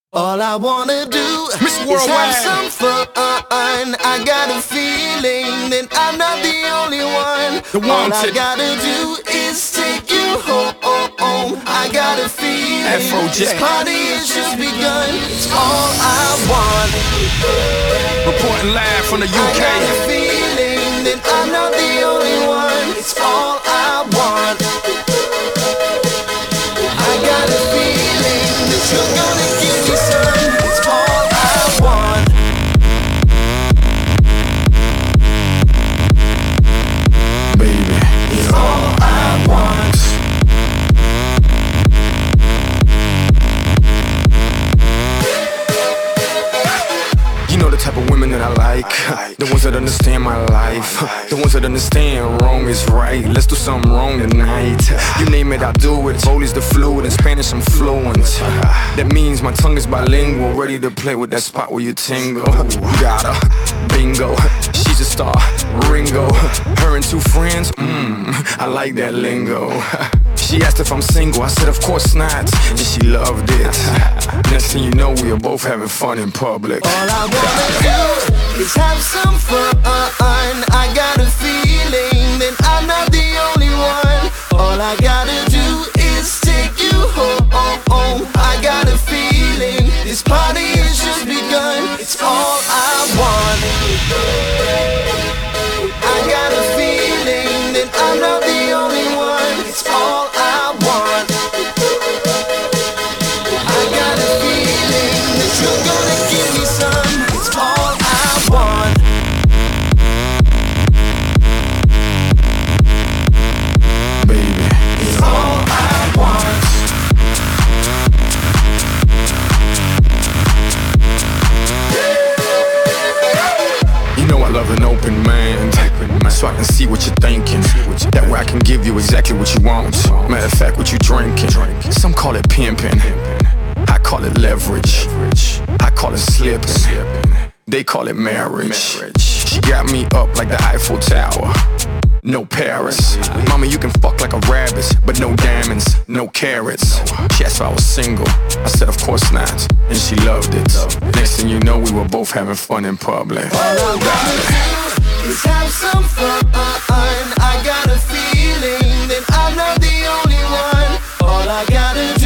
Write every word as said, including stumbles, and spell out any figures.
All I wanna do Miss is have Worldwide. some fun. I got a feeling that I'm not the only one. The All I wanted. gotta do is take you home. I got a feeling Afro this Jack. party has just begun. It's all I want. Reporting live from the U I got a K. feeling that I'm not the only one. It's all I want. I got a feeling that you're gonna give me some. It's all I want. Baby, It's all I want. you know the type of women that I like. The ones that understand my life. The ones that understand wrong is right. Let's do something wrong tonight. You name it, I'll do it. Polish the fluid, in Spanish I'm fluent. That means my tongue is bilingual, ready to play with that spot where you tingle. Got her, bingo. She's a star, Ringo. Her and two friends, mmm, I like that lingo. She asked if I'm single, I said of course not, and she loved it. Next thing you know, we are both having fun in public. All I wanna do is have some fun. I got a feeling that I'm not the only one. All I gotta do is take you home. I got a feeling this party has just begun. It's all I want. I got a feeling that I'm not the only one. It's all I want. I got a feeling that you're gonna give me some. It's all I want. Baby, It's all I want. you know I love an open mind, so I can see what you're thinking. That way I can give you exactly what you want. Matter of fact, what you drinking. Some call it pimping, I call it leverage. I call it slipping, they call it marriage. She got me up like the Eiffel Tower. No Paris. Mama, you can fuck like a rabbit, but no diamonds, no carrots. She asked if I was single. I said, of course not, and she loved it. Next thing you know, we were both having fun in public. All I wanna do is have some fun. I got a feeling that I'm not the only one. All I gotta